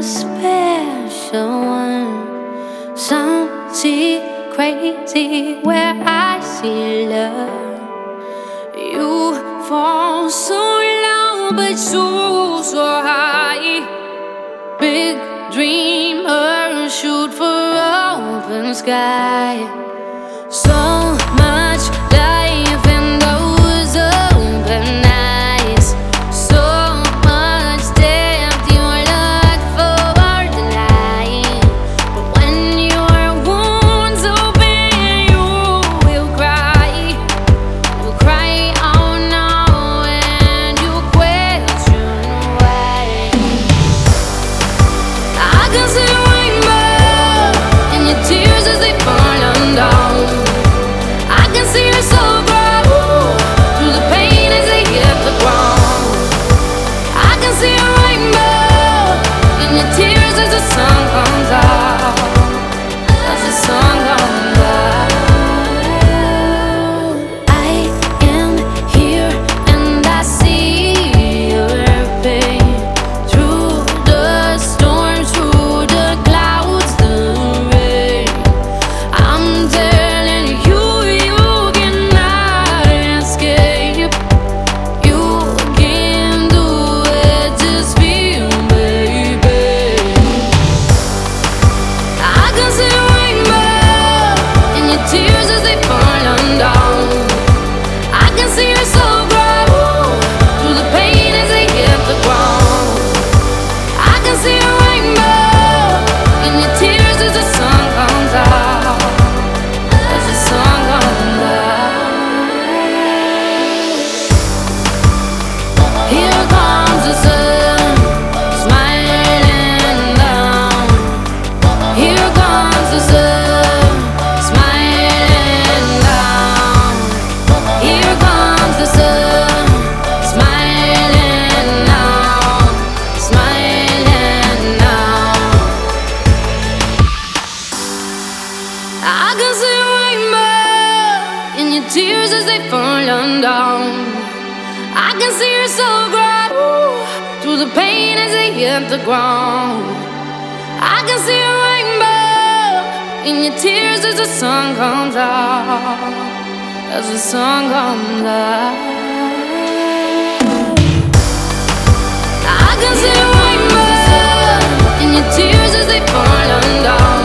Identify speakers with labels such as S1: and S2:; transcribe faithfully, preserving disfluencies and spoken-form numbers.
S1: special one. Something crazy where I see love. You fall so low, but so, so high. Big dreamer, shoot for open sky. So much life in those open eyes. So much depth, you look for the light. But when your wounds open, you will cry. You cry out now and you question why. I can see a rainbow in your tears as they fall down. I can see your soul grow through the pain as they hit the ground. I can see a rainbow in your tears as the sun comes out. As the sun comes out. I am here and I see your pain through the storms, through the clouds, the rain. I'm telling you, you cannot escape. You can do it, just feel, baby. I can see a rainbow in your tears as they fall down. I can see your soul grow through the pain as they hit the ground. I can see a rainbow in your tears as the sun comes out. As the sun comes out. Here comes the sun, smiling down. Here comes the sun, smiling down. Here comes the sun, smiling now, smiling now. I can see a rainbow in your tears as they fall down. I can see your soul grow through the pain as they hit the ground. I can see a rainbow in your tears as the sun comes out. As the sun comes out. I can see a rainbow in your tears as they fall down.